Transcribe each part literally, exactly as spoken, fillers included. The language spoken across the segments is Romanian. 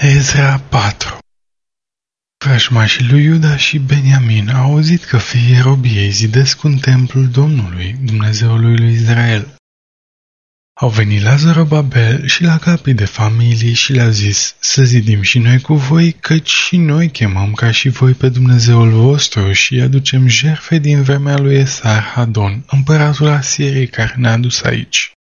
Ezra patru. Vrăjmașii lui Iuda și Beniamin au auzit că fiii robiei zidesc un templul Domnului, Dumnezeului lui Israel. Au venit la Zorobabel și la capii de familii și le-au zis: să zidim și noi cu voi, căci și noi chemăm ca și voi pe Dumnezeul vostru și aducem jertfe din vremea lui Esar-Hadon, împăratul Asiriei, care ne-a dus aici.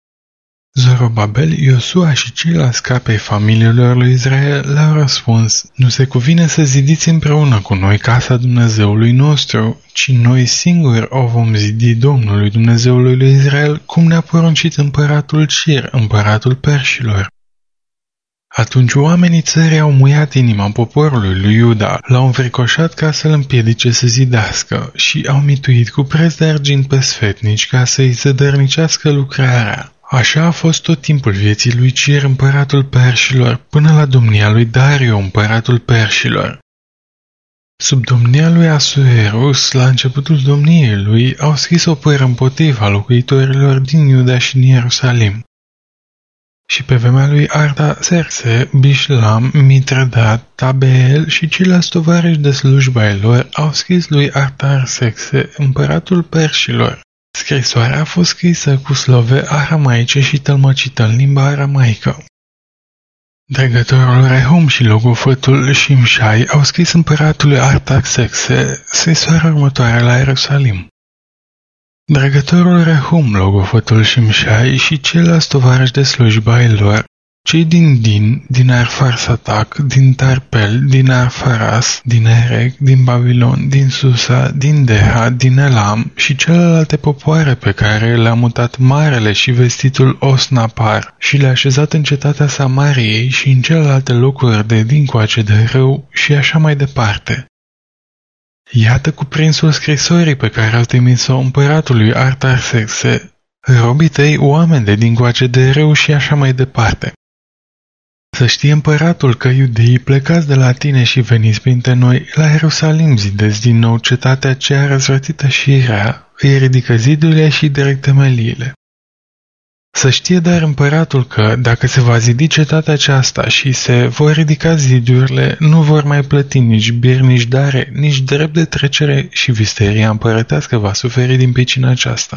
Zorobabel, Iosua și ceilalți capi ai familiilor lui Israel le-au răspuns: nu se cuvine să zidiți împreună cu noi casa Dumnezeului nostru, ci noi singuri o vom zidi Domnului Dumnezeului lui Israel, cum ne-a poruncit împăratul Cir, împăratul Perșilor. Atunci oamenii țării au muiat inima poporului lui Iuda, l-au înfricoșat ca să-l împiedice să zidească și au mituit cu preț de argint pe sfetnici ca să-i zădărnicească lucrarea. Așa a fost tot timpul vieții lui Cir, împăratul Perșilor, până la domnia lui Dario, împăratul Perșilor. Sub domnia lui Asuerus, la începutul domniei lui, au scris o pără împotriva locuitorilor din Iuda și din Ierusalim. Și pe vremea lui Artaxerxe, Bishlam, Mitredat, Tabeel și ceilalți tovarăși de slujba ai lor au scris lui Artaxerxe, împăratul Perșilor. Scrisoarea a fost scrisă cu slove aramaice și tălmăcită în limba aramaică. Dregătorul Rehum și logofătul Shimshai au scris împăratului Artaxerxe scrisoarea următoare la Ierusalim. Dregătorul Rehum, logofătul Shimshai și ceilalți tovarăși de slujba ai lor, cei din Din, din Arfarsatac, din Tarpel, din Arfaras, din Erec, din Babilon, din Susa, din Deha, din Elam și celelalte popoare pe care le-a mutat Marele și vestitul Osnapar și le-a așezat în cetatea Samariei și în celelalte locuri de dincoace de râu și așa mai departe. Iată cuprinsul scrisorii pe care au trimis-o împăratului Artaxerxe, robii tăi, oameni de dincoace de râu și așa mai departe. Să știe împăratul că iudeii plecați de la tine și veniți printre noi, la Ierusalim zidesc din nou cetatea aceea răzvrătită și rea, îi ridică zidurile și direct temeliile. Să știe dar împăratul că, dacă se va zidi cetatea aceasta și se vor ridica zidurile, nu vor mai plăti nici bir, nici dare, nici drept de trecere și visteria împărătească va suferi din pricina aceasta.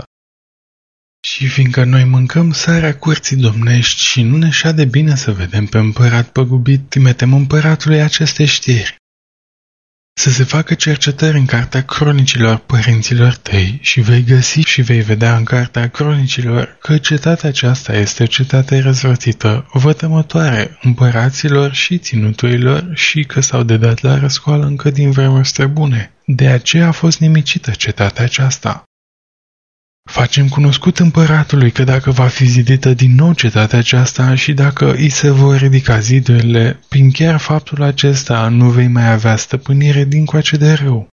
Și fiindcă noi mâncăm sarea curții domnești și nu ne șade bine să vedem pe împărat păgubit, trimitem împăratului aceste știri. Să se facă cercetări în cartea cronicilor părinților tăi și vei găsi și vei vedea în cartea cronicilor că cetatea aceasta este o cetate răzvrătită, vătămătoare împăraților și ținuturilor și că s-au dedat la răscoală încă din vremuri străbune. De aceea a fost nimicită cetatea aceasta. Facem cunoscut împăratului că dacă va fi zidită din nou cetatea aceasta și dacă îi se vor ridica zidurile, prin chiar faptul acesta nu vei mai avea stăpânire dincoace de râu.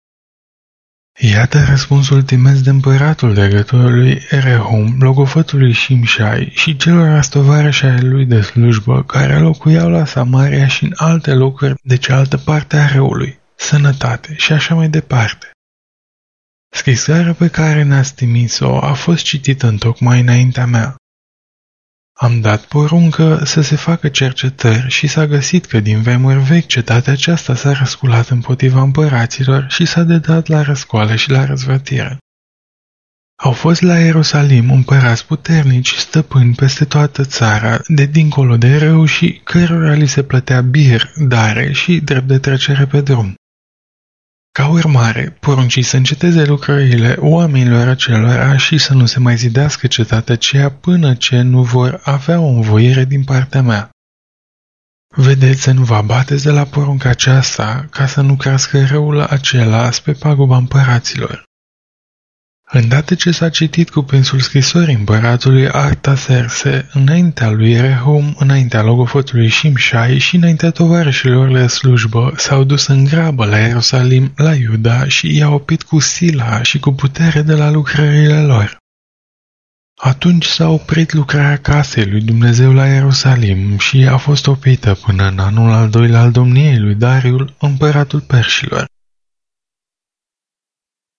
Iată răspunsul trimis de împăratul dregătorului Rehum, logofătului Shimshai și celor tovarăși ai lui de slujbă care locuiau la Samaria și în alte locuri de cealaltă parte a râului, sănătate și așa mai departe. Scrisoarea pe care ne-ați trimis-o a fost citită întocmai înaintea mea. Am dat poruncă să se facă cercetări și s-a găsit că din vremuri vechi cetatea aceasta s-a răsculat împotriva împăraților și s-a dedat la răscoală și la răzvrătire. Au fost la Ierusalim împărați puternici, stăpâni peste toată țara, de dincolo de râu și cărora li se plătea bir, dare și drept de trecere pe drum. Ca urmare, porunci să înceteze lucrările oamenilor acelora și să nu se mai zidească cetatea aceea până ce nu vor avea o învoire din partea mea. Vedeți să nu vă abateți de la porunca aceasta, ca să nu crească răul acela spre paguba împăraților. Îndată ce s-a citit cuprinsul scrisorii împăratului Artaxerxe, înaintea lui Rehum, înaintea logofătului Shimshai și înaintea tovarășilor de slujbă, s-au dus în grabă la Ierusalim, la Iuda și i-au oprit cu sila și cu putere de la lucrările lor. Atunci s-a oprit lucrarea casei lui Dumnezeu la Ierusalim și a fost oprită până în anul al doilea al domniei lui Dariul, împăratul Perșilor.